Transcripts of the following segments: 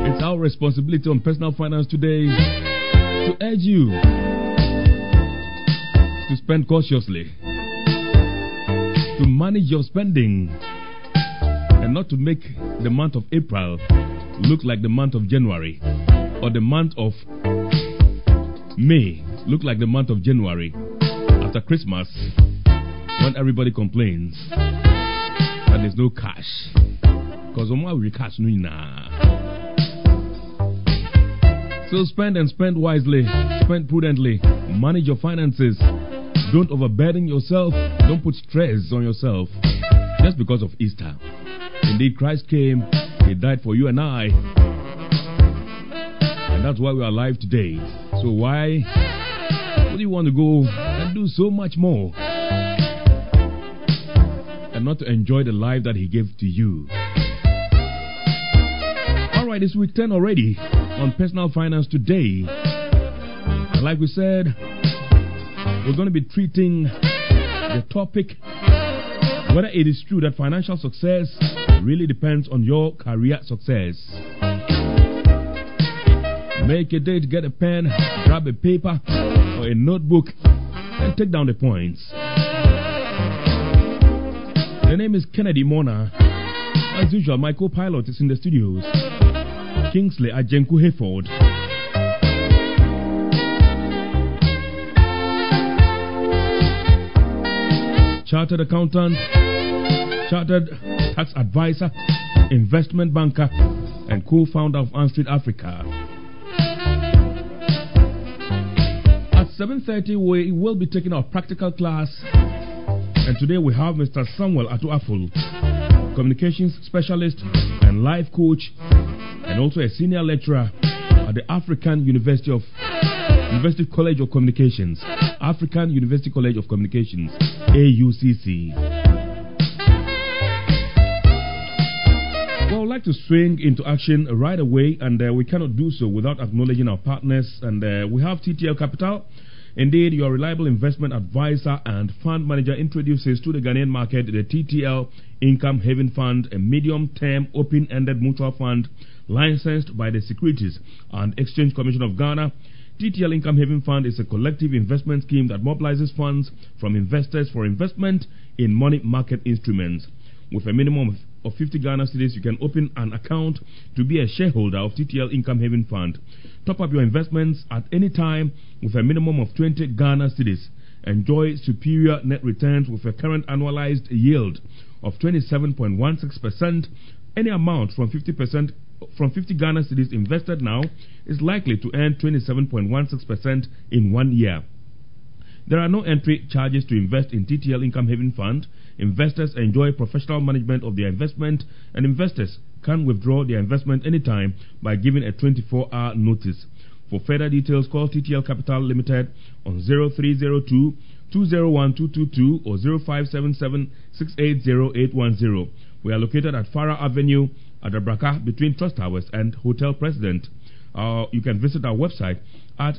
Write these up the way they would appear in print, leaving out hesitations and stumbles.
It's our responsibility on Personal Finance today to urge you to spend cautiously, to manage your spending, and not to make the month of April look like the month of January, or the month of May look like the month of January after Christmas, when everybody complains that there's no cash. Because we cash no. So spend and spend wisely, spend prudently, manage your finances. Don't overburden yourself, don't put stress on yourself just because of Easter. Indeed, Christ came, He died for you and I, and that's why we are alive today. So why would you want to go and do so much more and not to enjoy the life that He gave to you? Alright, it's week 10 already on Personal Finance today. And like we said, we're going to be treating the topic whether it is true that financial success really depends on your career success. Make a date, get a pen, grab a paper or a notebook and take down the points. The name is Kennedy Mona. As usual, my co-pilot is in the studios, Kingsley Ajenku Hayford. Chartered accountant, chartered tax advisor, investment banker, and co-founder of Anstreet Africa. At 7:30, we will be taking our practical class, and today we have Mr. Samuel Atuaful, communications specialist and life coach, and also a senior lecturer at the African University College of Communications, African University College of Communications, AUCC. Well, I'd like to swing into action right away, and we cannot do so without acknowledging our partners. And we have TTL Capital. Indeed, your reliable investment advisor and fund manager introduces to the Ghanaian market the TTL Income Haven Fund, a medium-term open-ended mutual fund licensed by the Securities and Exchange Commission of Ghana. TTL Income Haven Fund is a collective investment scheme that mobilizes funds from investors for investment in money market instruments. With a minimum of 50 Ghana cedis, you can open an account to be a shareholder of TTL Income Haven Fund. Top up your investments at any time with a minimum of 20 Ghana cedis. Enjoy superior net returns with a current annualized yield of 27.16%. Any amount from 50 Ghana cedis invested now is likely to earn 27.16% in 1 year. There are no entry charges to invest in TTL Income Haven Fund. Investors enjoy professional management of their investment, and investors can withdraw their investment anytime by giving a 24-hour notice. For further details, call TTL Capital Limited on 0302 201 222 or 0577 680 810. We are located at Farah Avenue at Abraka between Trust Towers and Hotel President. You can visit our website at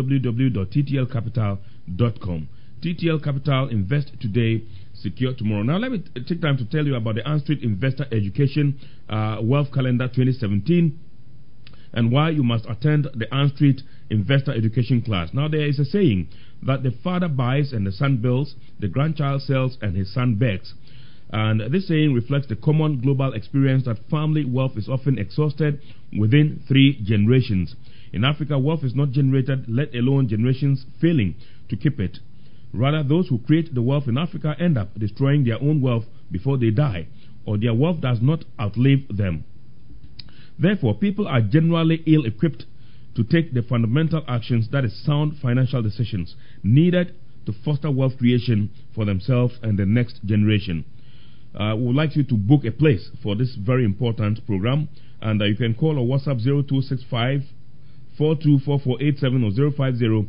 www.ttlcapital.com. TTL Capital, invest today, secure tomorrow. Now let me take time to tell you about the Anstreet Investor Education Wealth Calendar 2017 and why you must attend the Anstreet Investor Education class. Now there is a saying that the father buys and the son builds, the grandchild sells and his son begs. And this saying reflects the common global experience that family wealth is often exhausted within 3 generations. In Africa, wealth is not generated, let alone generations failing to keep it. Rather, those who create the wealth in Africa end up destroying their own wealth before they die, or their wealth does not outlive them. Therefore, people are generally ill-equipped to take the fundamental actions, that is, sound financial decisions, needed to foster wealth creation for themselves and the next generation. We would like you to book a place for this very important program, and you can call or WhatsApp 0265 424487 or 050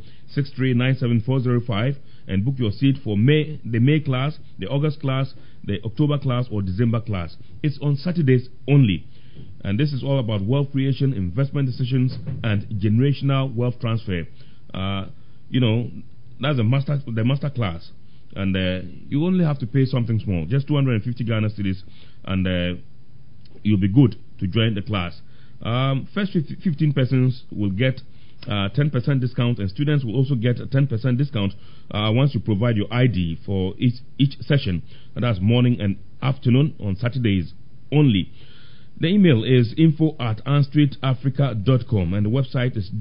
6397405 and book your seat for the May class, the August class, the October class, or December class. It's on Saturdays only, and this is all about wealth creation, investment decisions, and generational wealth transfer. That's the master class. And you only have to pay something small, just 250 Ghana cedis, and you'll be good to join the class. First 15 persons will get 10% discount, and students will also get a 10% discount once you provide your ID for each session, and that's morning and afternoon on Saturdays only. The email is info@anstreetafrica.com, and the website is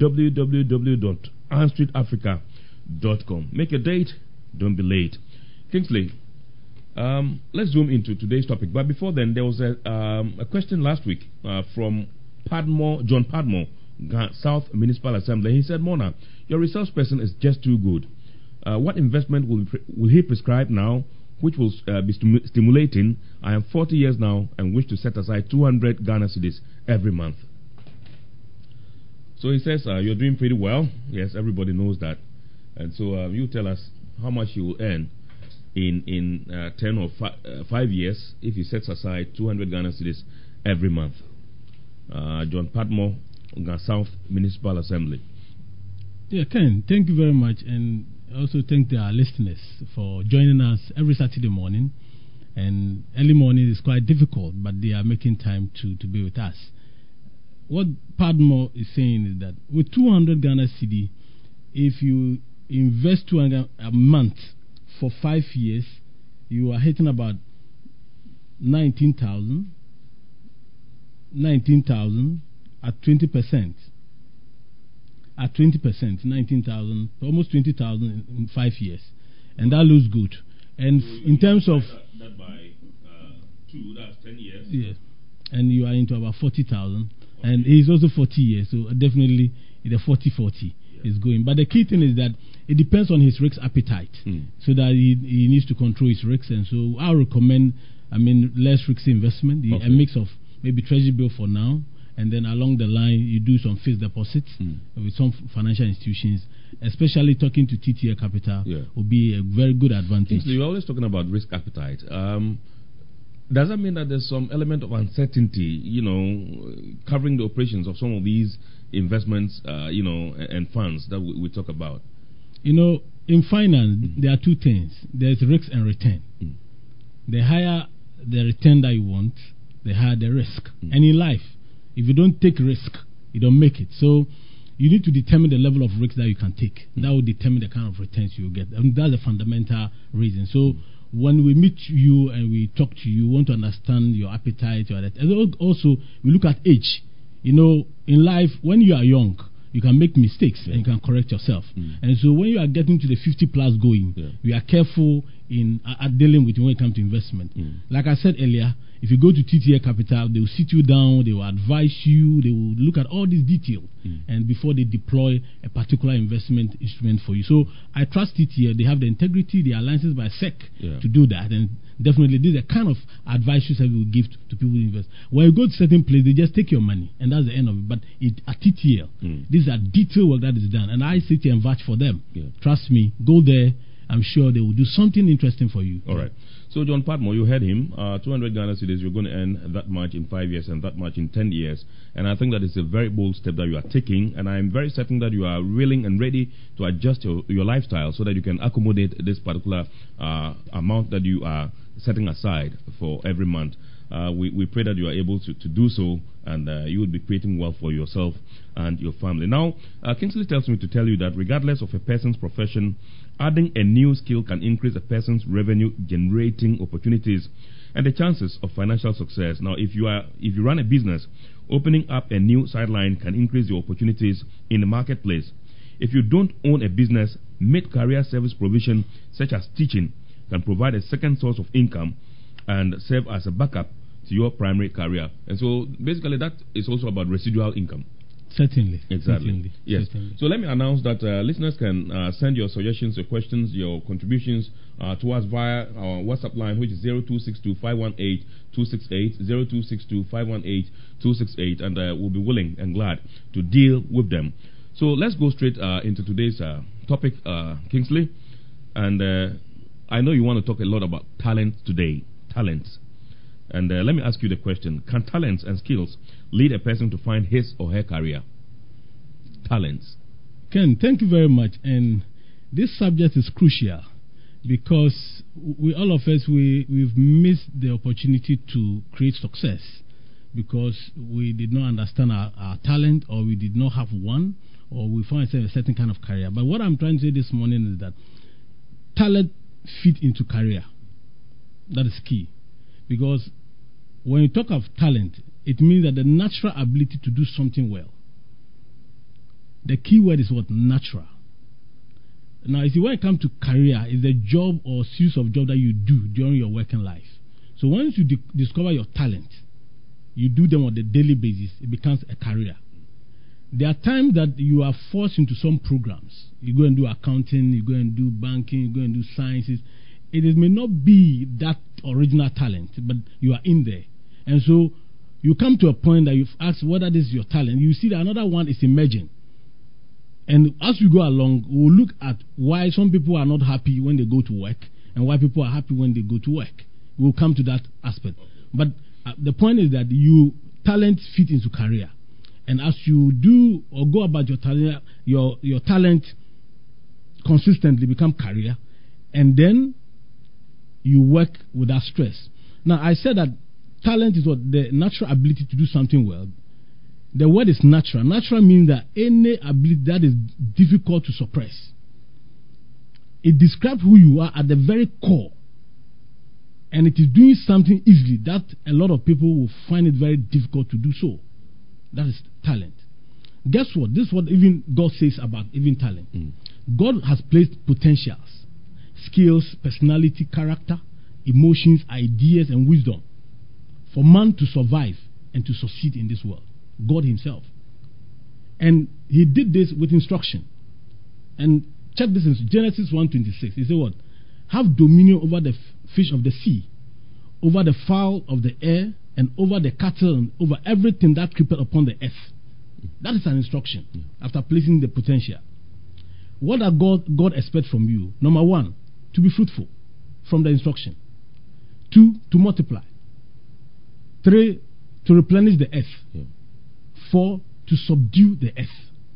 www.anstreetafrica.com. Make a date, don't be late. Kingsley, let's zoom into today's topic. But before then, there was a question last week from John Padmore, South Municipal Assembly. He said, Mona, your resource person is just too good. What investment will he prescribe now, which will be stimulating? I am 40 years now and wish to set aside 200 Ghana cedis every month. So he says, you're doing pretty well. Yes, everybody knows that. And so you tell us how much you will earn in 10 or 5 years if he sets aside 200 Ghana cedis every month. John Padmore, South Municipal Assembly. Yeah, Ken, thank you very much, and also thank our listeners for joining us every Saturday morning. And early morning is quite difficult, but they are making time to be with us. What Padmore is saying is that with 200 Ghana cedi, if you invest 200 a month for 5 years, you are hitting about 19,000 at 20%. At 20%, 19,000, almost 20,000 in 5 years. And that looks good. And in terms of that by 2, that's 10 years. Yes. And you are into about 40,000. And he's also 40 years, so definitely the 40-40 is going. But the key thing is that it depends on his risk appetite, so that he needs to control his risks. And so I recommend, less risky investment, a mix of maybe treasury bill for now, and then along the line you do some fixed deposits with some financial institutions, especially talking to TTL Capital will be a very good advantage. You're always talking about risk appetite. Does that mean that there's some element of uncertainty, covering the operations of some of these investments, and funds that we talk about? In finance, there are two things. There's risk and return. The higher the return that you want, the higher the risk. And in life, if you don't take risk, you don't make it. So you need to determine the level of risk that you can take. That will determine the kind of returns you get. And that's a fundamental reason. So when we meet you and we talk to you, we want to understand your appetite. And also, we look at age. In life, when you are young, you can make mistakes and you can correct yourself. And so when you are getting to the 50 plus going, we are careful in dealing with when it comes to investment. Like I said earlier, if you go to TTL Capital, they will sit you down, they will advise you, they will look at all these details and before they deploy a particular investment instrument for you. So I trust TTL. They have the integrity, they are licensed by SEC to do that, and definitely this is the kind of advice that we will give to people who invest. When you go to certain place, they just take your money and that's the end of it. But at TTL, these are detailed work that is done, and I sit here and vouch for them. Trust me, go there. I'm sure they will do something interesting for you. All right. So, John Padmore, you heard him. 200 Ghana cedis, you're going to earn that much in 5 years and that much in 10 years. And I think that is a very bold step that you are taking. And I'm very certain that you are willing and ready to adjust your lifestyle so that you can accommodate this particular amount that you are setting aside for every month. We pray that you are able to do so, and you will be creating wealth for yourself and your family. Now, Kingsley tells me to tell you that regardless of a person's profession, adding a new skill can increase a person's revenue generating opportunities and the chances of financial success. Now, if you run a business, opening up a new sideline can increase your opportunities in the marketplace. If you don't own a business, mid-career service provision such as teaching can provide a second source of income and serve as a backup to your primary career. And so basically that is also about residual income. Certainly. Exactly. Certainly. Yes. Certainly. So let me announce that listeners can send your suggestions, your questions, your contributions to us via our WhatsApp line, which is 0262-518-268, 0262-518-268, and we'll be willing and glad to deal with them. So let's go straight into today's topic, Kingsley. And I know you want to talk a lot about talent today. Talents. And let me ask you the question: can talents and skills lead a person to find his or her career? Talents. Ken, thank you very much. And this subject is crucial because all of us we've missed the opportunity to create success because we did not understand our talent, or we did not have one, or we found ourselves in a certain kind of career. But what I'm trying to say this morning is that talent fit into career. That is key. Because when you talk of talent, it means that the natural ability to do something well. The key word is what? Natural. Now, you see, when it comes to career, it's the job or series of jobs that you do during your working life. So once you discover your talent, you do them on a daily basis, it becomes a career. There are times that you are forced into some programs. You go and do accounting, you go and do banking, you go and do sciences. It may not be that original talent, but you are in there. And so you come to a point that you've asked whether this is your talent. You see that another one is emerging. And as we go along, we'll look at why some people are not happy when they go to work and why people are happy when they go to work. We'll come to that aspect. But the point is that talent fit into career. And as you do or go about your talent consistently become career, and then you work without stress. Now, I said that talent is what? The natural ability to do something well. The word is natural. Natural means that any ability that is difficult to suppress. It describes who you are at the very core. And it is doing something easily that a lot of people will find it very difficult to do so. That is talent. Guess what? This is what even God says about even talent. God has placed potentials, skills, personality, character, emotions, ideas, and wisdom for man to survive and to succeed in this world. God himself. And he did this with instruction. And check this in Genesis 1:26. He said what? Have dominion over the fish of the sea, over the fowl of the air, and over the cattle, and over everything that creepeth upon the earth. That is an instruction after placing the potential. What does God expect from you? Number one, to be fruitful from the instruction. 2, to multiply. 3, to replenish the earth. 4, to subdue the earth.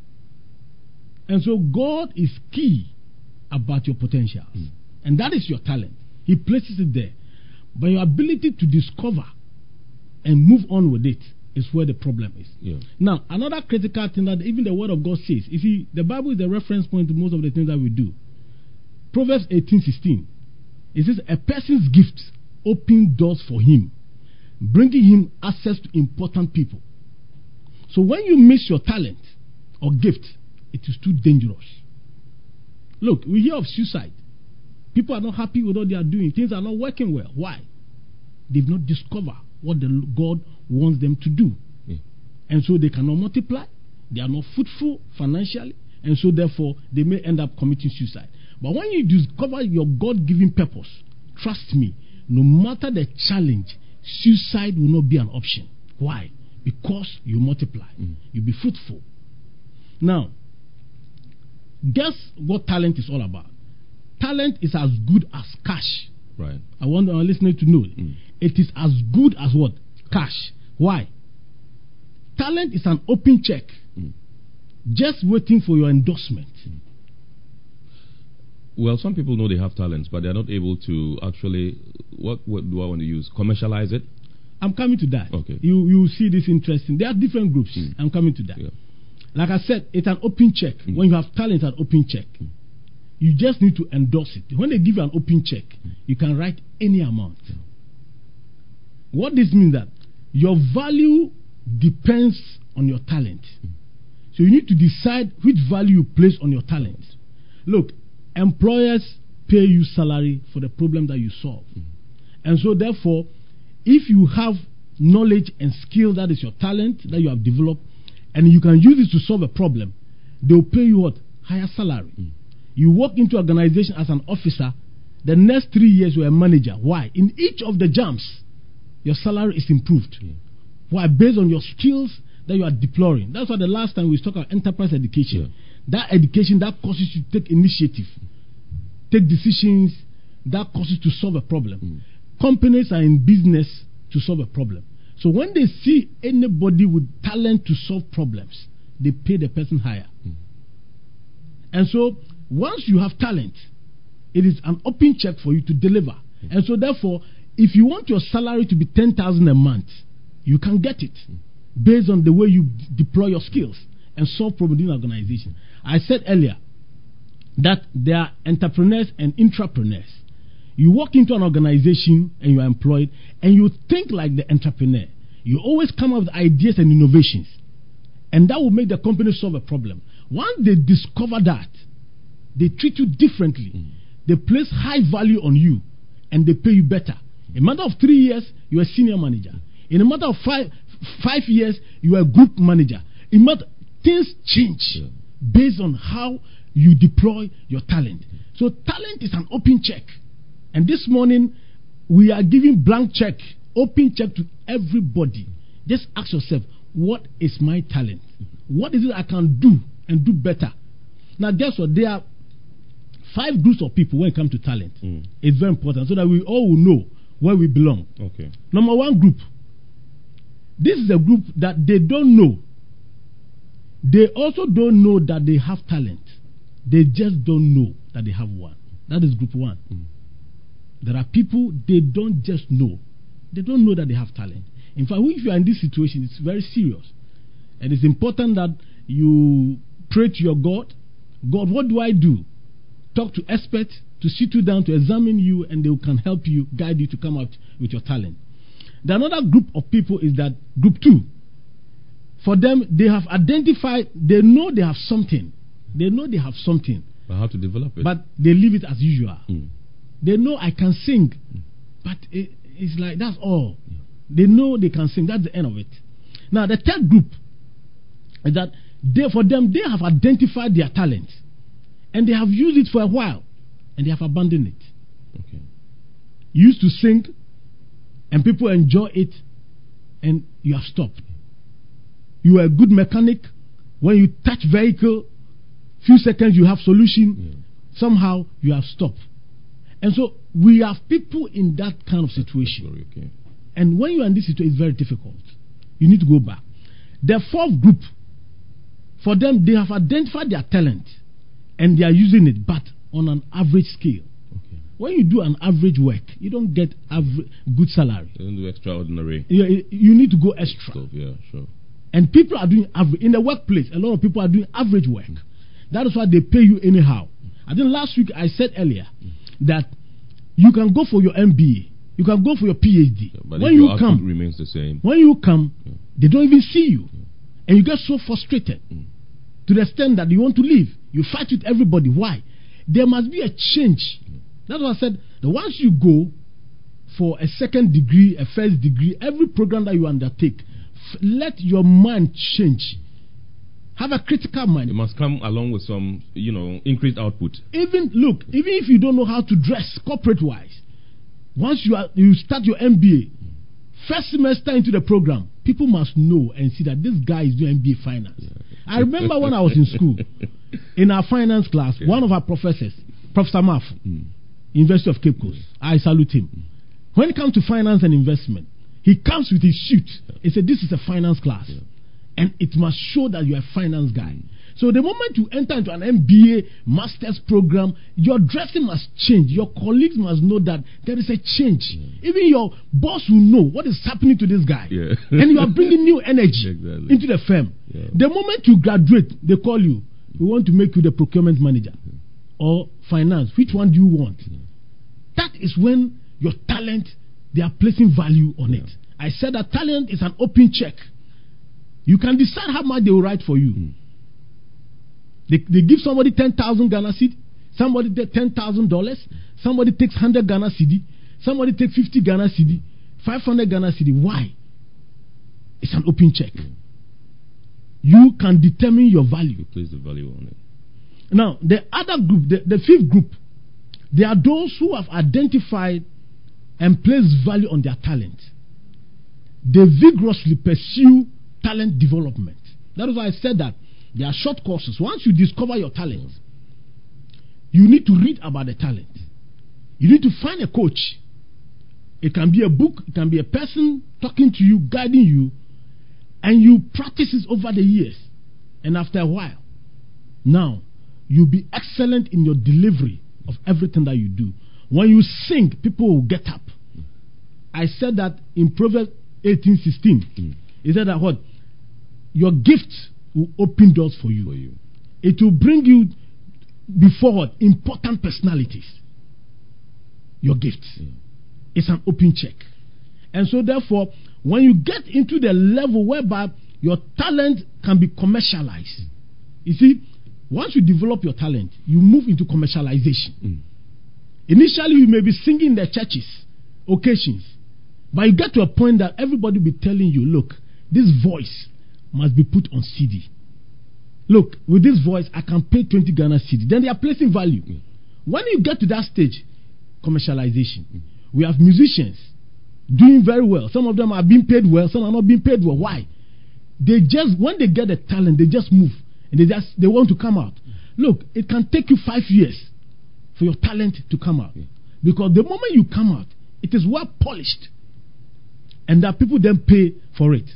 And so God is key about your potentials. And that is your talent. He places it there. But your ability to discover and move on with it is where the problem is. Now, another critical thing that even the Word of God says, you see, the Bible is the reference point to most of the things that we do. Proverbs 18:16. It says, a person's gift opens doors for him, bringing him access to important people. So when you miss your talent or gift, it is too dangerous. Look, we hear of suicide. People are not happy with what they are doing. Things are not working well. Why? They've not discovered what God wants them to do. And so they cannot multiply. They are not fruitful financially. And so therefore, they may end up committing suicide. But when you discover your God-given purpose, trust me, no matter the challenge, suicide will not be an option. Why? Because you multiply. You be fruitful. Now, guess what talent is all about? Talent is as good as cash. Right. I want our listeners to know. It is as good as what? Cash. Why? Talent is an open check. Just waiting for your endorsement. Well, some people know they have talents, but they're not able to actually, what do I want to use? Commercialize it? I'm coming to that. Okay. You will see this interesting. There are different groups. I'm coming to that. Like I said, it's an open check. When you have talent, it's an open check. You just need to endorse it. When they give you an open check, you can write any amount. What this means that your value depends on your talent. So you need to decide which value you place on your talent. Look, employers pay you salary for the problem that you solve. And so therefore, if you have knowledge and skill, that is your talent that you have developed, and you can use it to solve a problem, they will pay you what? Higher salary. You walk into an organization as an officer, the next 3 years you're a manager. Why? In each of the jumps, your salary is improved. Why? Based on your skills that you are deploying. That's why the last time we talked about enterprise education. That education that causes you to take initiative, take decisions, that causes you to solve a problem. Companies are in business to solve a problem. So when they see anybody with talent to solve problems, they pay the person higher. And so once you have talent, it is an open check for you to deliver. And so therefore, if you want your salary to be 10,000 a month, you can get it based on the way you deploy your skills and solve problems in an organization. I said earlier that there are entrepreneurs and intrapreneurs. You walk into an organization and you are employed and you think like the entrepreneur. You always come up with ideas and innovations. And that will make the company solve a problem. Once they discover that, they treat you differently. They place high value on you and they pay you better. In a matter of 3 years, you are a senior manager. In a matter of five years, you are a group manager. Things change based on how you deploy your talent. So talent is an open check. And this morning, we are giving blank check, open check to everybody. Just ask yourself, what is my talent? What is it I can do and do better? Now, guess what? There are 5 groups of people when it comes to talent. It's very important so that we all will know where we belong. Okay. Number 1 group. This is a group that they don't know. They also don't know that they have talent. They just don't know that they have one. That is group 1. There are people, they don't just know. They don't know that they have talent. In fact, if you are in this situation, it's very serious. And it's important that you pray to your God. God, what do I do? Talk to experts to sit you down, to examine you, and they can help you, guide you to come out with your talent. The another group of people is that group 2. For them, they have identified, they know they have something. They know they have something. But how to develop it? But they leave it as usual. They know I can sing, but it's like that's all. They know they can sing. That's the end of it. Now, the third group is that for them, they have identified their talent. And they have used it for a while. And they have abandoned it. Okay. You used to sing. And people enjoy it. And you have stopped. You are a good mechanic. When you touch vehicle, few seconds you have solution. Somehow you have stopped. And so we have people in that kind of situation. Okay. And when you are in this situation, it's very difficult. You need to go back. The fourth group, for them, they have identified their talent and they are using it, but on an average scale. Okay. When you do an average work, you don't get good salary. You don't do extraordinary. You need to go extra. Stuff, yeah, sure. And people are doing average. In the workplace, a lot of people are doing average work. That is why they pay you anyhow. I think last week I said earlier that you can go for your MBA. You can go for your PhD. Yeah, but when if you your come, output remains the same. When you come, they don't even see you. And you get so frustrated to the extent that you want to leave. You fight with everybody. Why? There must be a change. That's why I said that once you go for a second degree, a first degree, every program that you undertake, let your mind change. Have a critical mind. It must come along with some, increased output. Even if you don't know how to dress corporate wise, once you start your MBA, first semester into the program, people must know and see that this guy is doing MBA finance. Yeah. I remember when I was in school, in our finance class, one of our professors, Professor Maf, University of Cape Coast, I salute him. When it comes to finance and investment, he comes with his suit. He said, this is a finance class. And it must show that you're a finance guy. So the moment you enter into an MBA master's program, your dressing must change. Your colleagues must know that there is a change. Even your boss will know what is happening to this guy. And you are bringing new energy into the firm. The moment you graduate, they call you. We want to make you the procurement manager or finance. Which one do you want? That is when your talent, they are placing value on it. I said that talent is an open check. You can decide how much they will write for you. They give somebody 10,000 Ghana cedi, somebody takes $10,000, somebody takes 100 Ghana cedi, somebody takes 50 Ghana cedi, 500 Ghana cedi. Why? It's an open check. You can determine your value. You place the value on it. Now, the other group, the fifth group, they are those who have identified and placed value on their talent. They vigorously pursue talent development. That is why I said that there are short courses. Once you discover your talent, you need to read about the talent. You need to find a coach. It can be a book, it can be a person talking to you, guiding you, and you practice it over the years. And after a while, now you'll be excellent in your delivery of everything that you do. When you sing, people will get up. I said that in Proverbs 18, 16. He said that what? Your gift will open doors for you. It will bring you before what? Important personalities. Your gift. It's an open check. And so therefore, when you get into the level whereby your talent can be commercialized, you see, once you develop your talent, you move into commercialization. Initially, you may be singing in the churches, occasions, but you get to a point that everybody will be telling you, look, this voice must be put on CD. Look, with this voice, I can pay 20 Ghana CD. Then they are placing value. When you get to that stage, commercialization, we have musicians doing very well. Some of them are being paid well, some are not being paid well. Why? They just, when they get the talent, they just move and they want to come out. Look, it can take you 5 years for your talent to come out, because the moment you come out, it is well polished, and that people then pay for it.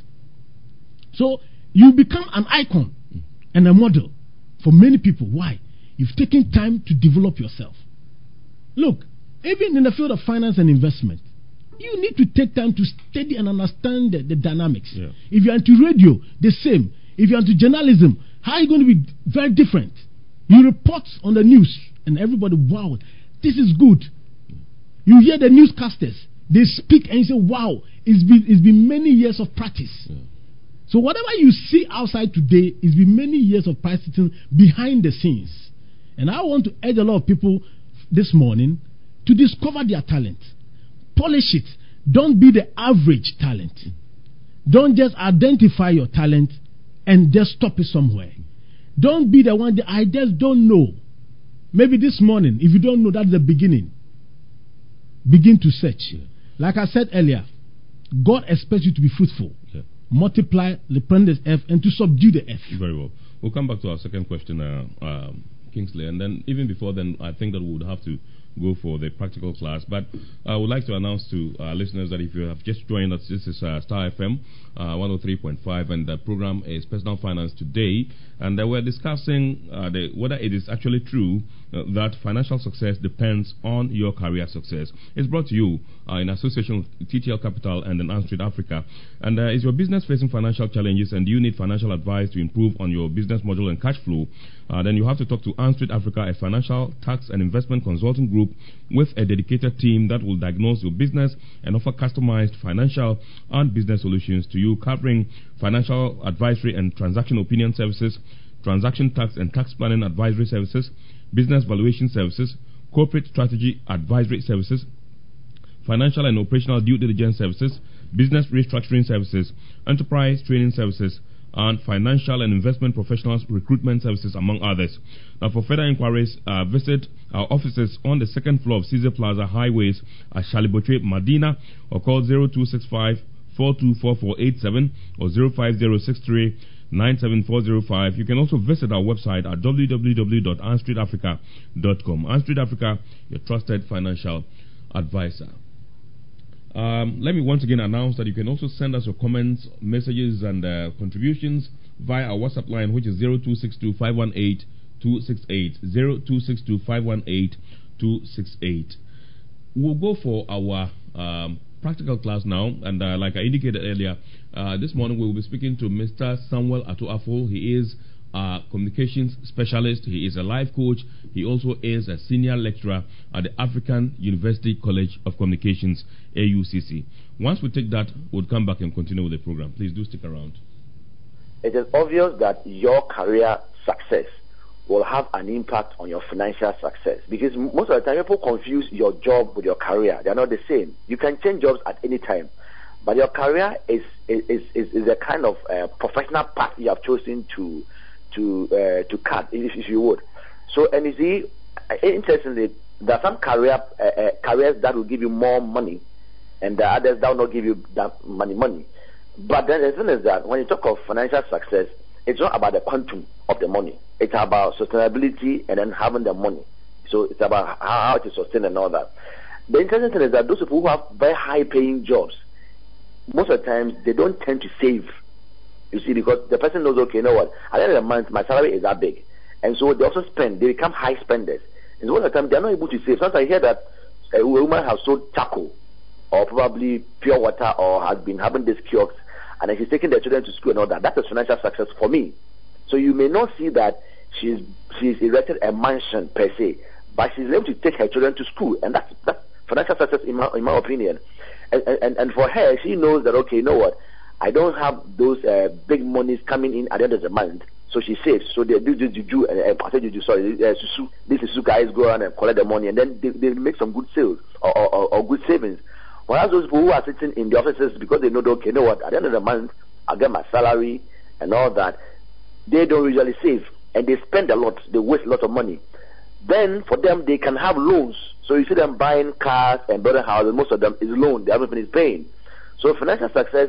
So you become an icon and a model for many people. Why? You've taken time to develop yourself. Look, even in the field of finance and investment, you need to take time to study and understand the dynamics. If you're into radio, the same. If you're into journalism, how are you going to be very different? You report on the news and everybody, wow, this is good. You hear the newscasters, they speak and you say, wow, it's been many years of practice. So whatever you see outside today, it's been many years of practicing behind the scenes. And I want to urge a lot of people this morning to discover their talent. Polish it. Don't be the average talent. Don't just identify your talent and just stop it somewhere. Don't be the one that I just don't know. Maybe this morning, if you don't know, that's the beginning. Begin to search. Like I said earlier, God expects you to be fruitful. Multiply, replenish the earth, and to subdue the earth. Very well. We'll come back to our second question, Kingsley, and then even before then, I think that we would have to go for the practical class. But I would like to announce to our listeners that if you have just joined us, this is Star FM 103.5, and the program is Personal Finance Today. And we're discussing whether it is actually true that financial success depends on your career success. It's brought to you in association with TTL Capital and then Anstreet Africa. And is your business facing financial challenges and you need financial advice to improve on your business model and cash flow? Then you have to talk to Anstreet Africa, a financial, tax, and investment consulting group with a dedicated team that will diagnose your business and offer customized financial and business solutions to you, covering financial advisory and transaction opinion services, transaction tax and tax planning advisory services, business valuation services, corporate strategy advisory services, financial and operational due diligence services, business restructuring services, enterprise training services, and financial and investment professionals recruitment services, among others. Now, for further inquiries, visit our offices on the second floor of Caesar Plaza Highways at Shalibotre, Medina, or call 0265 424487 or 05063 97405. You can also visit our website at www.anstreetafrica.com. Anstreet Africa, your trusted financial advisor. Let me once again announce that you can also send us your comments, messages, and contributions via our WhatsApp line, which is 0262 518 268. 0262 518 268. We'll go for our practical class now, and like I indicated earlier, this morning we will be speaking to Mr. Samuel Atuafo. He is a communications specialist. He is a life coach. He also is a senior lecturer at the African University College of Communications, AUCC. Once we take that, we'll come back and continue with the program. Please do stick around. It is obvious that your career success will have an impact on your financial success, because most of the time people confuse your job with your career. They are not the same. You can change jobs at any time, but your career is a kind of professional path you have chosen to cut, if you would. So, and you see, interestingly, there are some careers that will give you more money, and the others that will not give you that money. But then the thing is that when you talk of financial success, it's not about the quantum of the money. It's about sustainability and then having the money. So it's about how to sustain and all that. The interesting thing is that those people who have very high-paying jobs, most of the times they don't tend to save. You see, because the person knows, okay, you know what, at the end of the month, my salary is that big. And so they also spend. They become high spenders. And most of the time, they're not able to save. Sometimes I hear that a woman has sold charcoal or probably pure water, or has been having these kiosks, and then she's taking the children to school and all that. That's a financial success for me. So you may not see that she's erected a mansion per se, but she's able to take her children to school, and that's financial success in my opinion. And for her, she knows that, okay, you know what, I don't have those big monies coming in at the end of the month, so she saves. So they do juju, these Susu guys go around and collect the money, and then they make some good sales or good savings. Whereas those people who are sitting in the offices because they know that, okay, you know what, at the end of the month, I get my salary and all that, they don't usually save, and they spend a lot, they waste a lot of money. Then for them, they can have loans. So you see them buying cars and building houses, most of them is loan, they haven't finished paying. So financial success,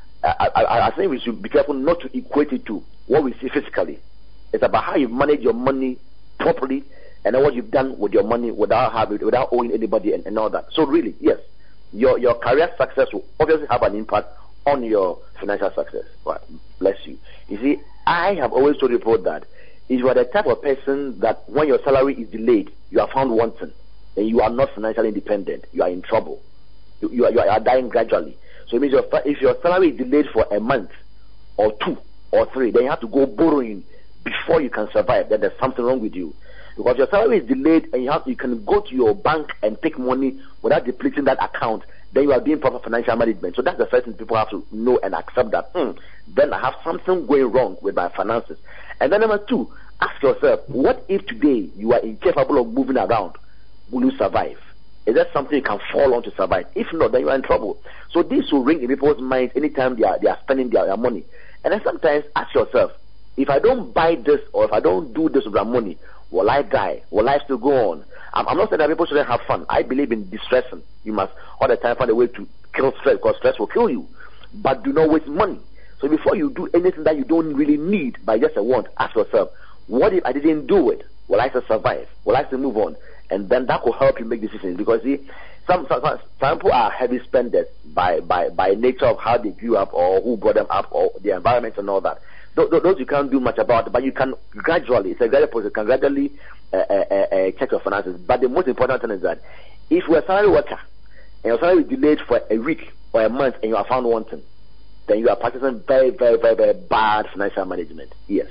I think we should be careful not to equate it to what we see physically. It's about how you manage your money properly, and then what you've done with your money without owing anybody and all that. So really, yes, your career success will obviously have an impact on your financial success. Well, bless you. You see, I have always told people that if you are the type of person that when your salary is delayed, you are found wanting, and you are not financially independent, you are in trouble. You are dying gradually. So it means if your salary is delayed for a month or 2 or 3, then you have to go borrowing before you can survive. Then there's something wrong with you. Because if your salary is delayed and you can go to your bank and take money without depleting that account, then you are doing proper financial management. So that's the first thing people have to know and accept that, then I have something going wrong with my finances. And then number 2, ask yourself, what if today you are incapable of moving around? Will you survive? Is that something you can fall on to survive? If not, then you are in trouble. So this will ring in people's minds anytime they are spending their money. And then sometimes ask yourself, if I don't buy this or if I don't do this with my money, will I die? Will life still go on? I'm not saying that people shouldn't have fun. I believe in distressing. You must all the time find a way to kill stress, because stress will kill you. But do not waste money. So before you do anything that you don't really need by just a want, ask yourself, what if I didn't do it? Will I still survive? Will I still move on? And then that will help you make decisions. Because see, some people are heavy spenders by nature of how they grew up or who brought them up or the environment and all that. Those you can't do much about, but you can gradually, it's a gradual process, you can gradually check your finances. But the most important thing is that if you're a salary worker and your salary is delayed for a week or a month and you are found wanting, then you are practicing very, very, very, very bad financial management. Yes.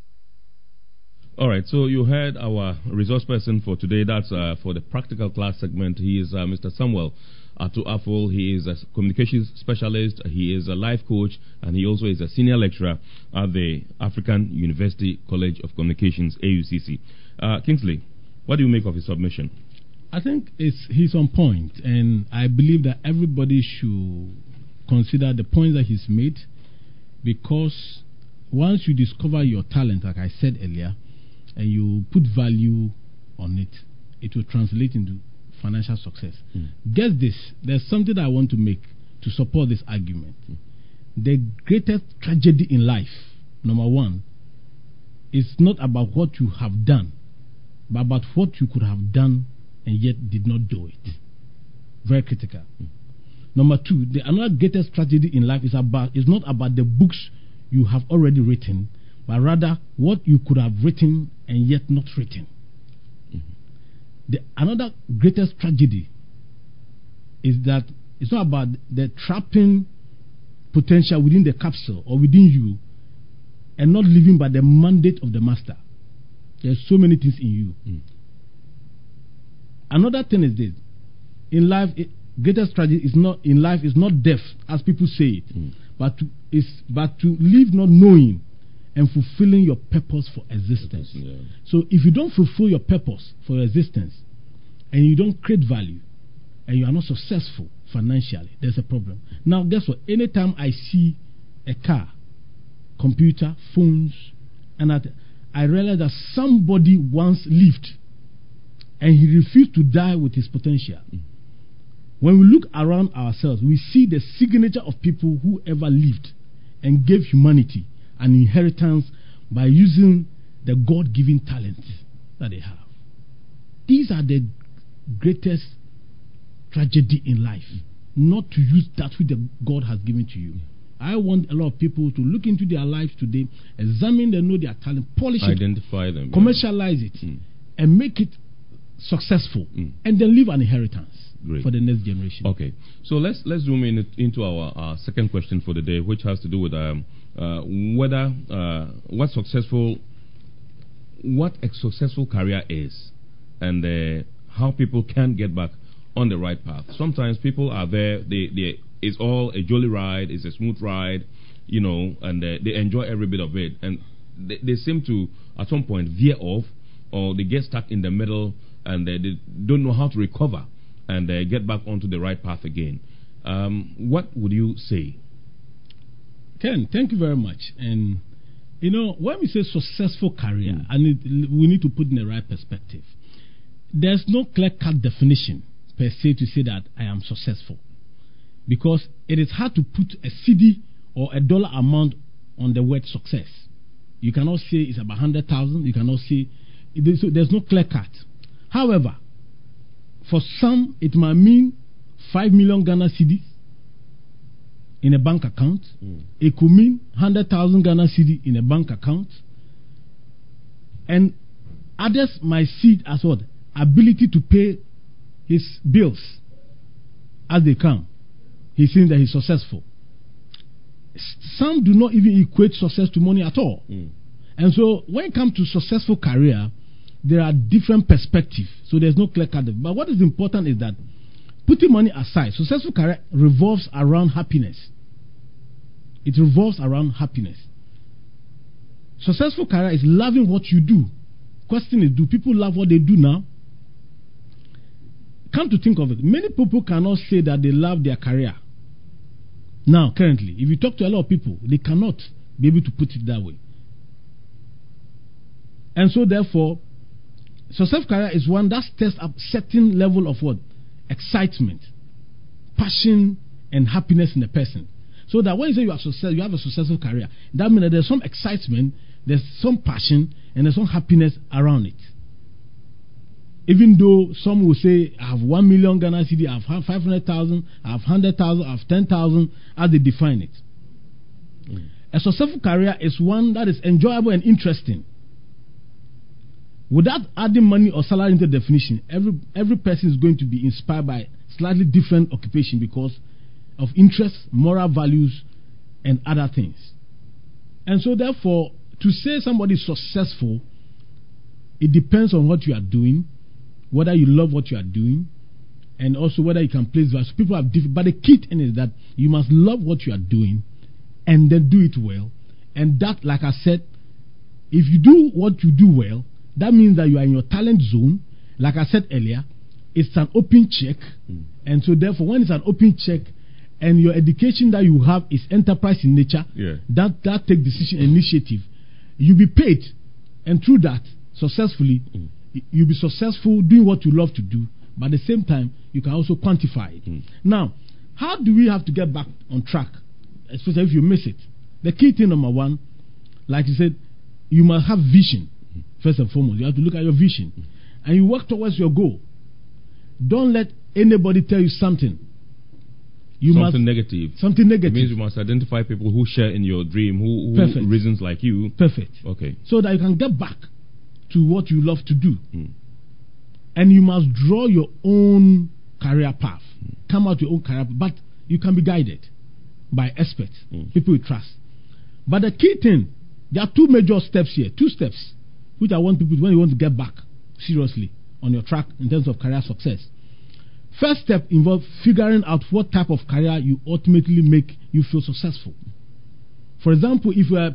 All right, so you heard our resource person for today. That's for the practical class segment. He is Mr. Samuel Atu-Aful. He is a communications specialist. He is a life coach, and he also is a senior lecturer at the African University College of Communications, AUCC. Kingsley, what do you make of his submission? I think he's on point, and I believe that everybody should consider the points that he's made, because once you discover your talent, like I said earlier, and you put value on it, it will translate into financial success. Get this, there's something I want to make to support this argument. The greatest tragedy in life, number 1, is not about what you have done, but about what you could have done and yet did not do it. Very critical. Number 2, the another greatest tragedy in life is not about the books you have already written, but rather what you could have written and yet not written. The another greatest tragedy is that it's not about the trapping potential within the capsule or within you and not living by the mandate of the master. There's so many things in you. Another thing is this: in life, greatest tragedy is not death, as people say it, but to live not knowing and fulfilling your purpose for existence. So if you don't fulfill your purpose for your existence and you don't create value and you are not successful financially, there's a problem. Now guess what? Anytime I see a car, computer, phones, and I realize that somebody once lived and he refused to die with his potential. When we look around ourselves, we see the signature of people who ever lived and gave humanity an inheritance by using the God-given talents that they have. These are the greatest tragedy in life, not to use that which God has given to you. I want a lot of people to look into their lives today, examine them, know their talent, polish it, identify them, commercialize it, and make it successful, and then leave an inheritance Great. for the next generation. Okay, so let's zoom into our second question for the day, which has to do with whether what a successful career is, and how people can get back on the right path. Sometimes people are there; it's all a jolly ride, it's a smooth ride, and they enjoy every bit of it, and they seem to at some point veer off, or they get stuck in the middle, and they don't know how to recover and get back onto the right path again. What would you say? Ken, thank you very much. And when we say successful career, we need to put in the right perspective. There's no clear-cut definition per se to say that I am successful, because it is hard to put a cedi or a dollar amount on the word success. You cannot say it's about 100,000. You cannot say there's no clear cut. However, for some it might mean 5 million Ghana cedis in a bank account. It could mean 100,000 Ghana cedi in a bank account, and others might see it as what? Ability to pay his bills as they come. He's saying that he's successful. Some do not even equate success to money at all. And so when it comes to successful career, there are different perspectives. So there's no clear cut. But what is important is that, putting money aside, successful career revolves around happiness. It revolves around happiness. Successful career is loving what you do. Question is, do people love what they do now? Come to think of it, many people cannot say that they love their career. Now, currently, if you talk to a lot of people, they cannot be able to put it that way. And so, therefore, successful career is one that stirs up certain level of what? Excitement, passion, and happiness in a person. So that when you say you have a successful career, that means that there's some excitement, there's some passion, and there's some happiness around it. Even though some will say, I have 1 million Ghana cedi, I have 500,000, I have 100,000, I have 10,000, as they define it. A successful career is one that is enjoyable and interesting. Without adding money or salary into the definition, every person is going to be inspired by slightly different occupation because of interests, moral values, and other things. And so, therefore, to say somebody is successful, it depends on what you are doing, whether you love what you are doing, and also whether you can place value. So people have different, but the key thing is that you must love what you are doing and then do it well. And that, like I said, if you do what you do well, that means that you are in your talent zone. Like I said earlier, it's an open check. And so therefore, when it's an open check and your education that you have is enterprise in nature, that take decision initiative, you'll be paid. And through that, successfully, you'll be successful doing what you love to do, but at the same time, you can also quantify it. Now, how do we have to get back on track, especially if you miss it? The key thing, number one, like you said, you must have vision, first and foremost. You have to look at your vision, and you work towards your goal. Don't let anybody tell you something. Something negative. Something negative. It means you must identify people who share in your dream, who reasons like you. Perfect. Okay. So that you can get back to what you love to do. And you must draw your own career path. Come out your own career path. But you can be guided by experts, people you trust. But the key thing, there are two major steps here. Two steps, which I want people to, when you want to get back seriously on your track in terms of career success. First step involves figuring out what type of career you ultimately make you feel successful. For example, if you are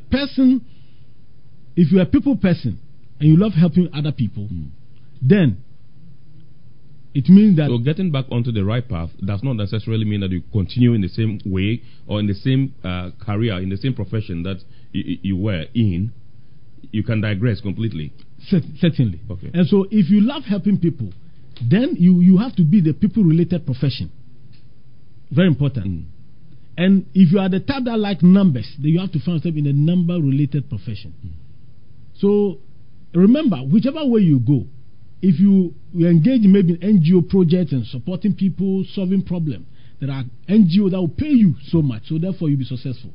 a people person, and you love helping other people, then it means that... So getting back onto the right path does not necessarily mean that you continue in the same way or in the same career, in the same profession that you were in. You can digress completely. Certainly. Okay. And so if you love helping people, then you have to be the people-related profession. Very important. And if you are the type that like numbers, then you have to find yourself in a number-related profession. So remember, whichever way you go, if you engage in maybe NGO projects and supporting people, solving problems, there are NGOs that will pay you so much, so therefore you'll be successful.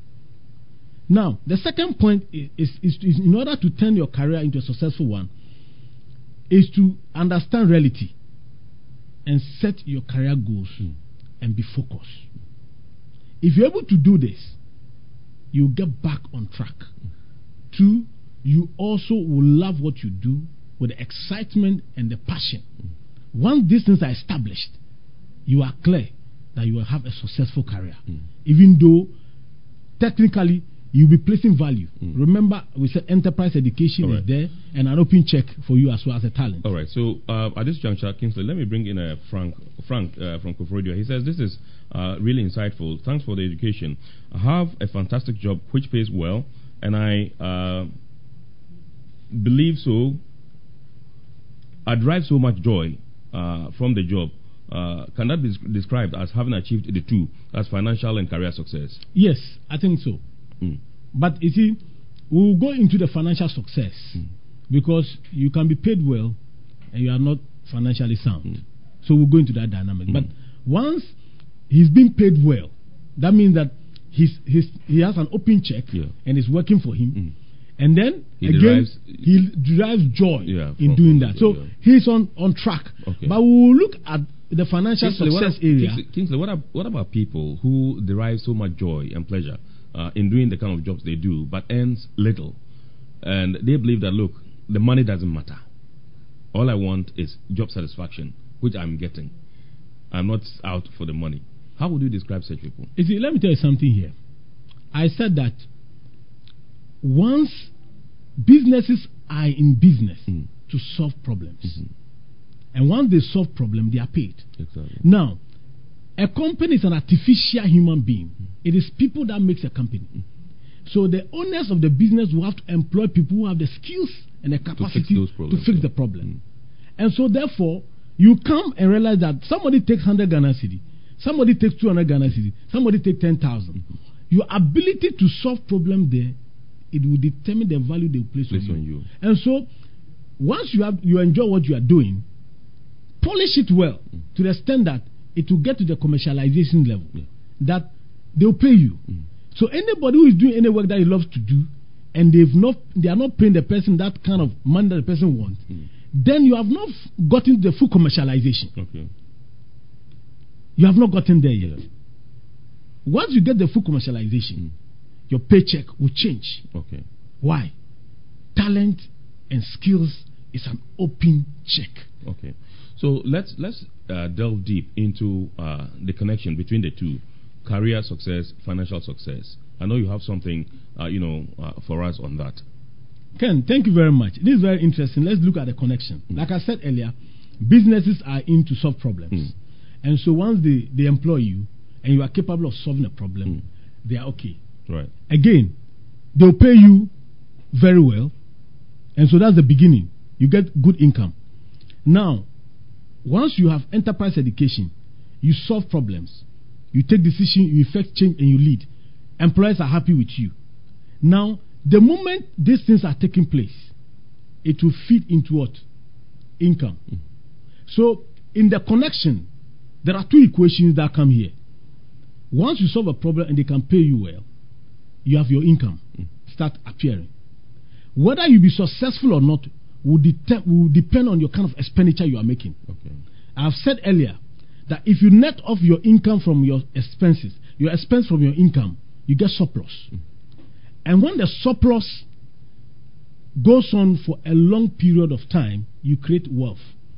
Now, the second point is in order to turn your career into a successful one, is to understand reality and set your career goals and be focused. If you're able to do this, you'll get back on track. 2, you also will love what you do with the excitement and the passion. Once these things are established, you are clear that you will have a successful career. Even though technically you'll be placing value. Remember, we said enterprise education is there and an open check for you as well as a talent. All right. So at this juncture, Kingsley, let me bring in Frank from Koforidua. He says, this is really insightful. Thanks for the education. I have a fantastic job which pays well, and I believe so. I derive so much joy from the job. Can that be described as having achieved the two, as financial and career success? Yes, I think so. But you see, we'll go into the financial success because you can be paid well and you are not financially sound. So we'll go into that dynamic. But once he's being paid well, that means that he has an open check and it's working for him. And then he derives joy in doing that. So he's on track. Okay. But we will look at the financial success area. Kingsley, what about people who derive so much joy and pleasure in doing the kind of jobs they do, but earns little, and they believe that, look, the money doesn't matter. All I want is job satisfaction, which I'm getting. I'm not out for the money. How would you describe such people? You see, let me tell you something here. I said that once businesses are in business to solve problems, and once they solve problems, they are paid. Exactly. Now, a company is an artificial human being. It is people that makes a company. So the owners of the business will have to employ people who have the skills and the capacity to fix the problem. And so therefore, you come and realize that somebody takes 100 Ghana cedi, somebody takes 200 Ghana cedi, somebody takes 10,000. Your ability to solve problem there, it will determine the value they place on you. And so, once you enjoy what you are doing, polish it well to the extent that it will get to the commercialization level that they will pay you. So anybody who is doing any work that he loves to do and they are not paying the person that kind of money that the person wants, then you have not gotten the full commercialization. Okay. You have not gotten there yet. Once you get the full commercialization, your paycheck will change. Okay. Why? Talent and skills is an open check. Okay. So let's delve deep into the connection between the two: career success, financial success. I know you have something, for us on that. Ken, thank you very much. This is very interesting. Let's look at the connection. Like I said earlier, businesses are in to solve problems, and so once they employ you and you are capable of solving a problem, they are okay. Right. Again, they'll pay you very well, and so that's the beginning. You get good income. Now, once you have enterprise education, you solve problems, you take decisions, you effect change, and you lead. Employers are happy with you. Now, the moment these things are taking place, it will feed into what? Income. So, in the connection, there are two equations that come here. Once you solve a problem and they can pay you well, you have your income start appearing. Whether you be successful or not will depend on your kind of expenditure you are making. Okay. I have said earlier that if you net off your income from your expenses, your expense from your income, you get surplus. And when the surplus goes on for a long period of time, you create wealth.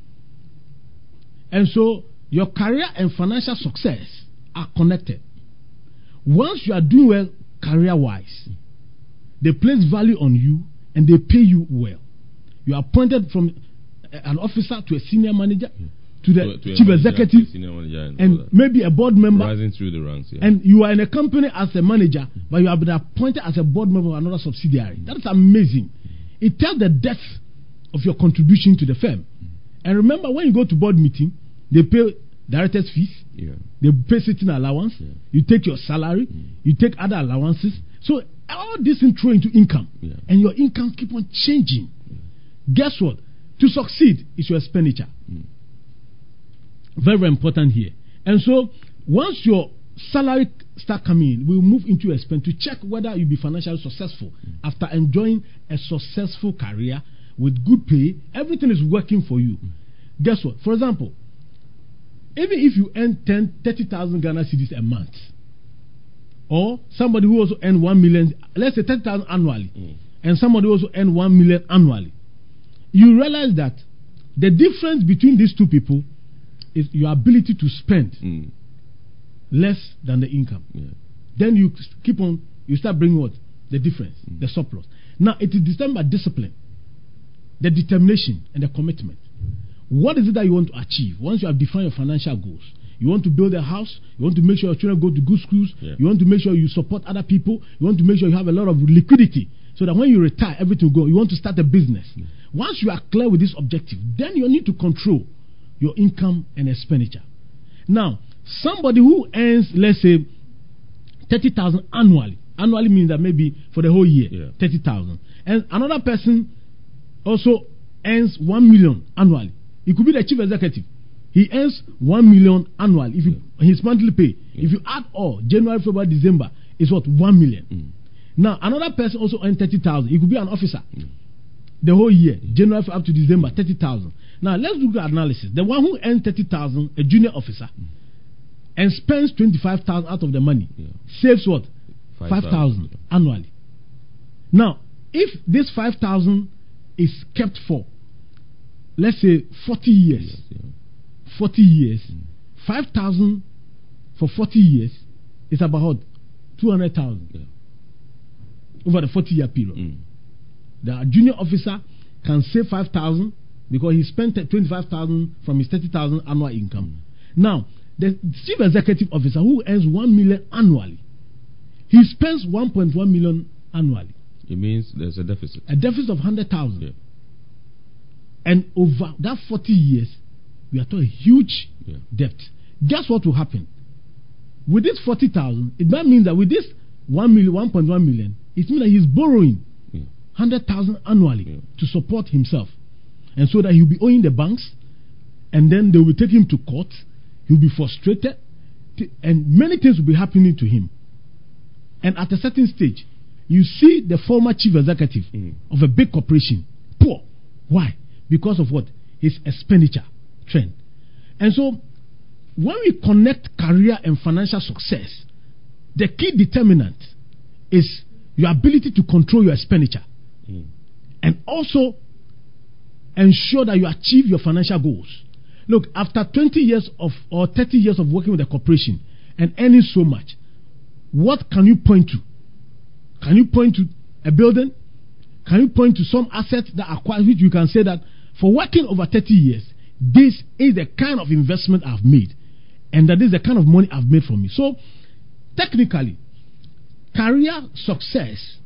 And so your career and financial success are connected. Once you are doing well career-wise, they place value on you and they pay you well. You are appointed from an officer to a senior manager to the chief executive and maybe a board member. Rising through the ranks, and you are in a company as a manager, but you have been appointed as a board member of another subsidiary. That is amazing. It tells the depth of your contribution to the firm. And remember, when you go to board meeting, they pay directors' fees, they pay sitting allowance, you take your salary, you take other allowances. So all this things throw into income, and your income keep on changing. Guess what? To succeed is your expenditure. Very, very important here. And so once your salary start coming in, we'll move into expense to check whether you'll be financially successful after enjoying a successful career with good pay, everything is working for you. Guess what? For example, even if you earn 30,000 Ghana cedis a month, or somebody who also earn 1 million, let's say 30,000 annually, and somebody who also earn 1 million annually, you realize that the difference between these two people is your ability to spend less than the income. Then you keep on, you start bringing what? The difference, the surplus. Now, it is determined by discipline, the determination, and the commitment. What is it that you want to achieve? Once you have defined your financial goals, you want to build a house, you want to make sure your children go to good schools, you want to make sure you support other people, you want to make sure you have a lot of liquidity, so that when you retire, everything will go. You want to start a business. Once you are clear with this objective, then you need to control your income and expenditure. Now, somebody who earns, let's say, 30,000 annually. Annually means that maybe for the whole year, 30,000. And another person also earns 1 million annually. It could be the chief executive. He earns 1 million annually. If his monthly pay, if you add all, January, February, December, is what? 1 million. Now, another person also earns 30,000. He could be an officer. The whole year, January up to December, 30,000. Now, let's look at analysis. The one who earns 30,000, a junior officer, and spends 25,000 out of the money, saves what? 5,000 annually. Now, if this 5,000 is kept for, let's say, 40 years, 40 years, 5,000 for 40 years is about what? 200,000 over the 40-year period. The junior officer can save 5,000 because he spent 25,000 from his 30,000 annual income. Now, the chief executive officer who earns 1 million annually, he spends 1.1 million annually. It means there's a deficit. A deficit of 100,000. And over that 40 years, we are talking a huge debt. Guess what will happen? With this 40,000, it might mean that with this 1 million, 1.1 million, it means that he's borrowing 100,000 annually to support himself. And so that he'll be owing the banks, and then they will take him to court, he'll be frustrated, and many things will be happening to him. And at a certain stage, you see the former chief executive of a big corporation poor. Why? Because of what? His expenditure trend. And so, when we connect career and financial success, the key determinant is your ability to control your expenditure and also ensure that you achieve your financial goals. Look, after 20 years of or 30 years of working with a corporation and earning so much, what can you point to? Can you point to a building? Can you point to some assets that are acquired, which you can say that for working over 30 years, this is the kind of investment I've made, and that is the kind of money I've made from it. So, technically, career success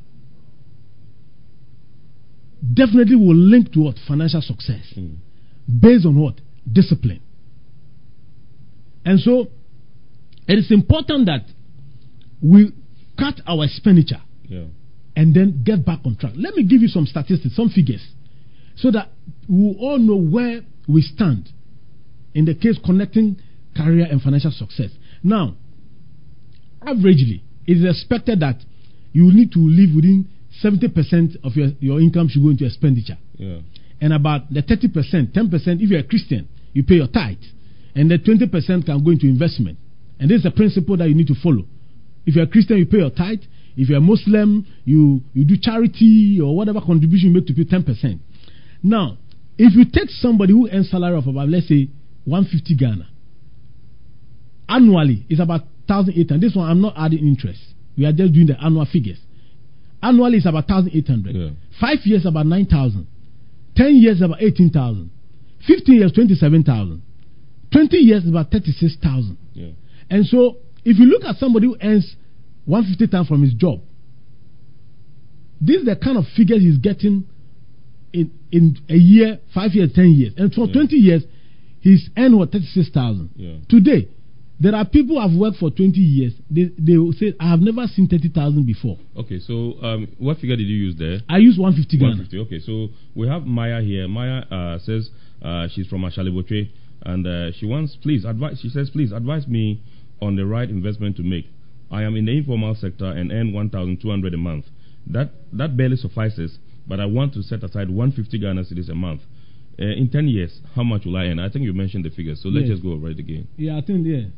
definitely will link to what? Financial success. Based on what? Discipline. And so, it is important that we cut our expenditure and then get back on track. Let me give you some statistics, some figures, so that we all know where we stand in the case connecting career and financial success. Now, averagely, it is expected that you need to live within 70% of your income should go into expenditure. And about the 30%, 10%, if you're a Christian, you pay your tithe. And the 20% can go into investment. And this is a principle that you need to follow. If you're a Christian, you pay your tithe. If you're a Muslim, you do charity or whatever contribution you make to pay 10%. Now, if you take somebody who earns salary of about, let's say, 150 Ghana, annually, it's about 1,800. This one, I'm not adding interest. We are just doing the annual figures. Annually, it's about 1,800. 5 years, about 9,000. 10 years, about 18,000. 15 years, 27,000. 20 years, about 36,000. And so, if you look at somebody who earns 150,000 from his job, this is the kind of figure he's getting in a year, 5 years, 10 years. And for 20 years, he's earned what? 36,000. Today, there are people who have worked for 20 years. They will say, I have never seen 30,000 before. Okay, so what figure did you use there? I use 150 Ghana. 150, okay. So we have Maya here. Maya says she's from Ashaliboche, and she wants, please advise me on the right investment to make. I am in the informal sector and earn 1,200 a month. That barely suffices, but I want to set aside 150 Ghana cedis a month. In 10 years, how much will I earn? I think you mentioned the figures, so let's just go over it again. Yeah, I think, yeah.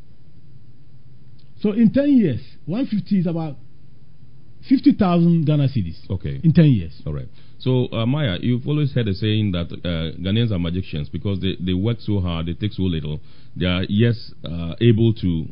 So in 10 years, 150 is about 50,000 Ghana cedis. Okay. In 10 years. All right. So, Maya, you've always heard a saying that Ghanaians are magicians because they work so hard, they take so little. They are, able to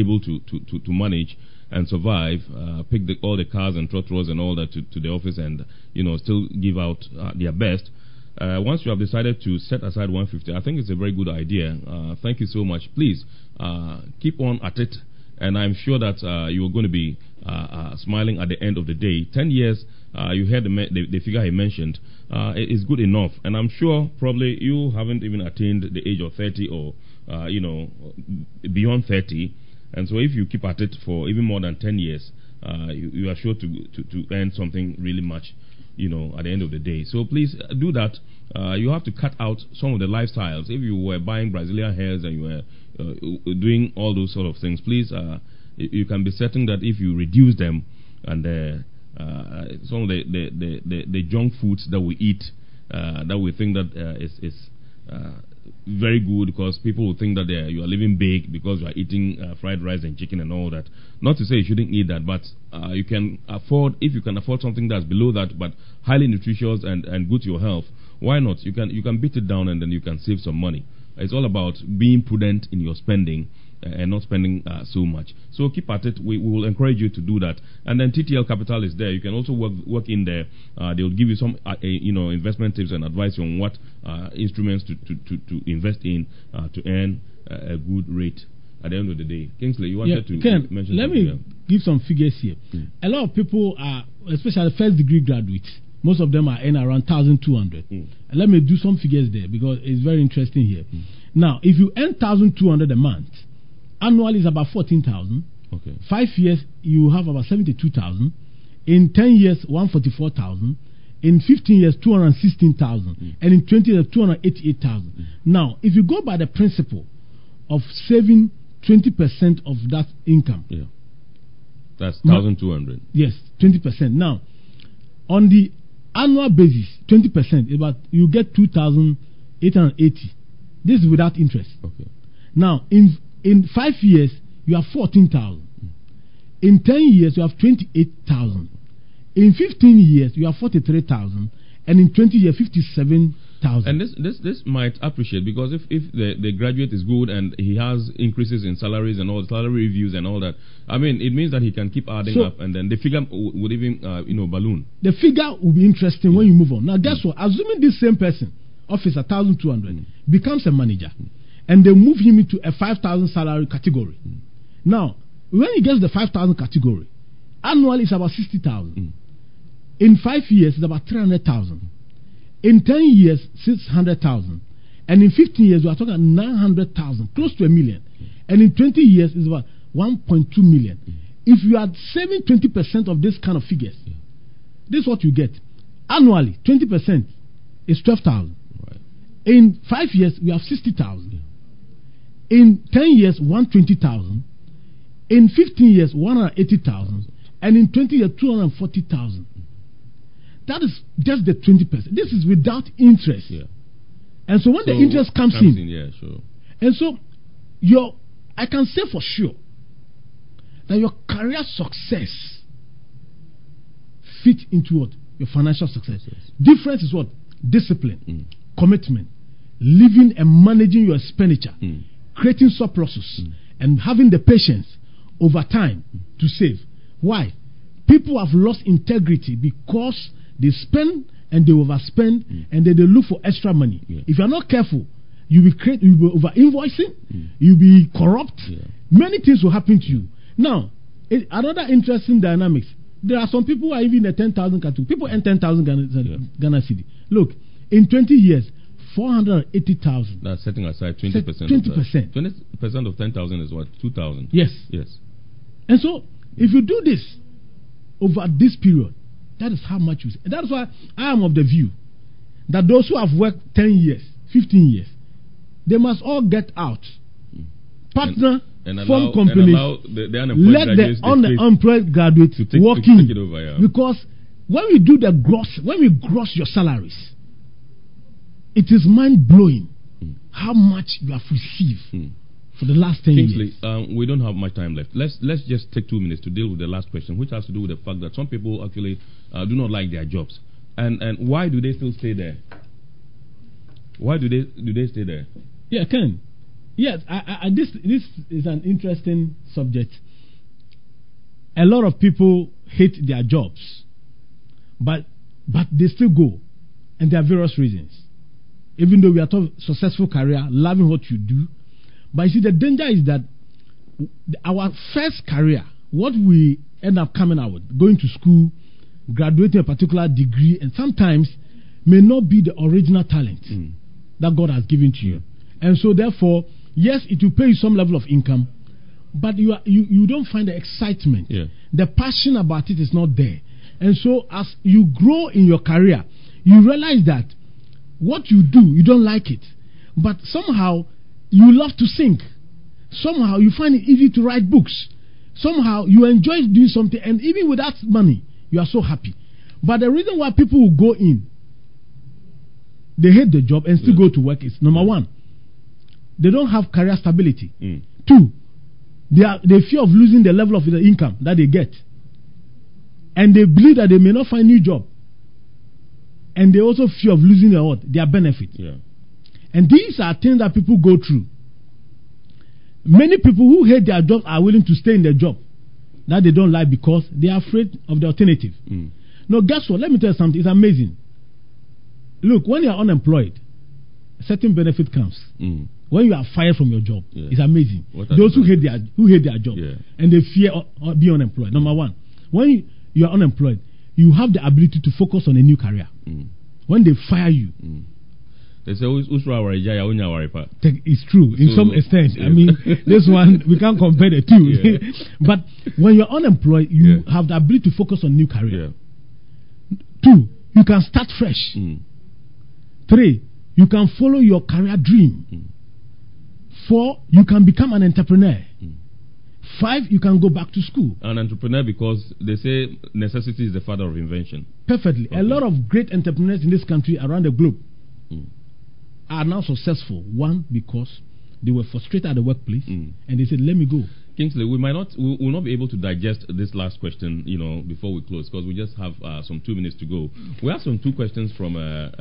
manage and survive, pick all the cars and trotros and all that to the office and, still give out their best. Once you have decided to set aside 150, I think it's a very good idea. Thank you so much. Please keep on at it, and I'm sure that you're going to be smiling at the end of the day. 10 years, you heard the figure he mentioned, is good enough, and I'm sure probably you haven't even attained the age of 30 or beyond 30, and so if you keep at it for even more than 10 years, you are sure to earn something really much. At the end of the day. So please do that. You have to cut out some of the lifestyles. If you were buying Brazilian hairs and you were doing all those sort of things, please, you can be certain that if you reduce them and some of the junk foods that we eat, that we think that is very good because people will think that you are living big because you are eating fried rice and chicken and all that. Not to say you shouldn't eat that, but you can afford, if you can afford something that's below that but highly nutritious and good to your health, why not? You can beat it down and then you can save some money. It's all about being prudent in your spending and not spending so much. So keep at it. We will encourage you to do that. And then TTL Capital is there. You can also work in there. They will give you some investment tips and advice on what instruments to invest in to earn a good rate at the end of the day. Kingsley, you wanted to mention let me give some figures here. A lot of people are, especially first degree graduates, most of them are earning around 1,200. Let me do some figures there because it's very interesting here. Now, if you earn 1,200 a month, annually is about 14,000. Okay. 5 years, you have about 72,000. In 10 years, 144,000. In 15 years, 216,000. And in 20 years, 288,000. Now, if you go by the principle of saving 20% of that income. Yeah. That's 1,200. Yes, 20%. Now, on the annual basis, 20%, about you get 2,880. This is without interest. Okay. Now, in 5 years, you have 14,000. In 10 years, you have 28,000. In 15 years, you have 43,000. And in 20 years, 57,000. And this might appreciate because if the graduate is good and he has increases in salaries and all salary reviews and all that, I mean, it means that he can keep adding up, and then the figure would even balloon. The figure will be interesting when you move on. Now, guess what? Assuming this same person, officer 1,200, becomes a manager, and they move him into a 5,000 salary category. Now, when he gets the 5,000 category, annually it's about 60,000. In 5 years, it's about 300,000. In 10 years, 600,000. And in 15 years, we are talking 900,000, close to $1 million. And in 20 years, it's about 1.2 million. If you are saving 20% of this kind of figures, this is what you get. Annually, 20% is 12,000. Right. In 5 years, we have 60,000. In 10 years, 120,000. In 15 years, 180,000. And in 20 years, 240,000. That is just the 20%. This is without interest. Yeah. And so when the interest comes in, yeah, sure. And so I can say for sure that your career success fit into what? Your financial success. Yes. Difference is what? Discipline, commitment, living and managing your expenditure, creating surpluses, and having the patience over time to save. Why? People have lost integrity because they spend and they overspend and then they look for extra money. Yeah. If you are not careful, you'll be over invoicing, you'll be corrupt, many things will happen to you. Now, another interesting dynamics, there are some people who are even in the 10,000 category. People earn 10,000 Ghana cedi. Look, in 20 years, 480,000. That's setting aside 20%. 20%. 20% of 10,000 is what? 2,000. Yes. Yes. And so, if you do this over this period, that is how much you. That's why I am of the view that those who have worked 10 years, 15 years, they must all get out. Partner, form companies, the unemployed let the unemployed graduates work in. Take it over, yeah. Because when we gross your salaries, it is mind blowing how much you have received for the last 10 Kingsley, years. We don't have much time left. Let's just take 2 minutes to deal with the last question, which has to do with the fact that some people actually do not like their jobs, and why do they still stay there? Why do they stay there? Yeah, Ken. Yes, this is an interesting subject. A lot of people hate their jobs, but they still go, and there are various reasons. Even though we are talking successful career, loving what you do, but you see the danger is that our first career, what we end up coming out with, going to school, graduating a particular degree, and sometimes may not be the original talent that God has given to you. And so therefore, yes, it will pay you some level of income, but you don't find the excitement. Yeah. The passion about it is not there. And so as you grow in your career, you realize that what you do, you don't like it. But somehow, you love to sing. Somehow, you find it easy to write books. Somehow, you enjoy doing something. And even without money, you are so happy. But the reason why people will go in, they hate the job and still go to work is, number one, they don't have career stability. 2, they fear of losing the level of the income that they get. And they believe that they may not find a new job. And they also fear of losing their benefit. Yeah. And these are things that people go through. Many people who hate their job are willing to stay in their job that they don't like because they are afraid of the alternative. Now, guess what? Let me tell you something. It's amazing. Look, when you are unemployed, a certain benefit comes. When you are fired from your job, it's amazing. Those who hate their job and they fear being unemployed. Number one, when you are unemployed, you have the ability to focus on a new career. When they fire you, they say, it's true in some extent. I mean, this one, we can't compare the two. But when you're unemployed, you have the ability to focus on new career. 2, you can start fresh. 3, you can follow your career dream. 4, you can become an entrepreneur. 5, you can go back to school. An entrepreneur, because they say necessity is the father of invention. Perfectly. Okay. A lot of great entrepreneurs in this country around the globe are now successful. 1, because they were frustrated at the workplace and they said, let me go. Kingsley, we will not be able to digest this last question, before we close, because we just have some 2 minutes to go. We have some 2 questions from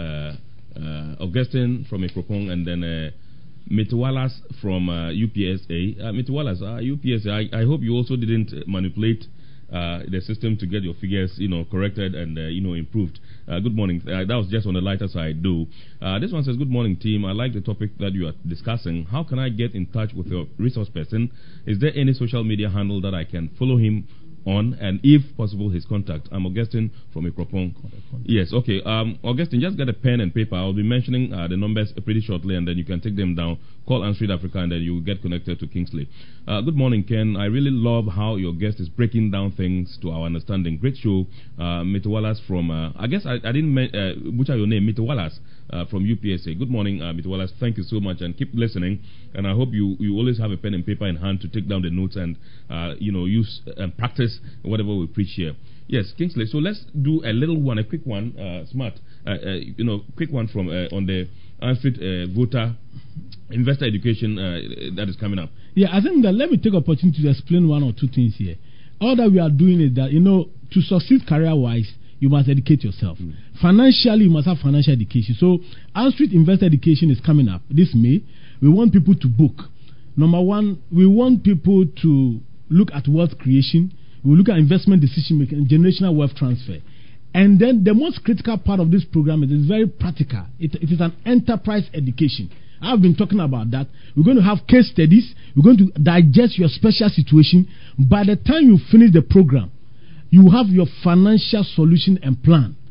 Augustine from Ekropong, and then Mitiwalas from UPSA. Mitiwalas, UPSA, I hope you also didn't manipulate the system to get your figures, corrected and, improved. Good morning. That was just on the lighter side, though. This one says, good morning, team. I like the topic that you are discussing. How can I get in touch with your resource person? Is there any social media handle that I can follow him on, and if possible, his contact? I'm Augustine from Ekropong. Yes, okay. Augustine, just get a pen and paper. I'll be mentioning the numbers pretty shortly, and then you can take them down. Call Answered Africa, and then you will get connected to Kingsley. Good morning, Ken. I really love how your guest is breaking down things to our understanding. Great show. Mitiwalas from, I guess I didn't butcher your name, Mitiwalas from UPSA. Good morning, Mitiwalas. Thank you so much, and keep listening. And I hope you always have a pen and paper in hand to take down the notes and, use and practice whatever we preach here. Yes, Kingsley. So let's do a little one, a quick one, smart, quick one from on the Answered Voter Investor Education that is coming up. Yeah, I think that let me take opportunity to explain 1 or 2 things here. All that we are doing is that, to succeed career-wise, you must educate yourself. Financially, you must have financial education. So, Answered Investor Education is coming up this May. We want people to book. Number 1, we want people to look at wealth creation. We look at investment decision making and generational wealth transfer. And then the most critical part of this program is very practical. It is an enterprise education. I've been talking about that. We're going to have case studies. We're going to digest your special situation. By the time you finish the program, you have your financial solution and plan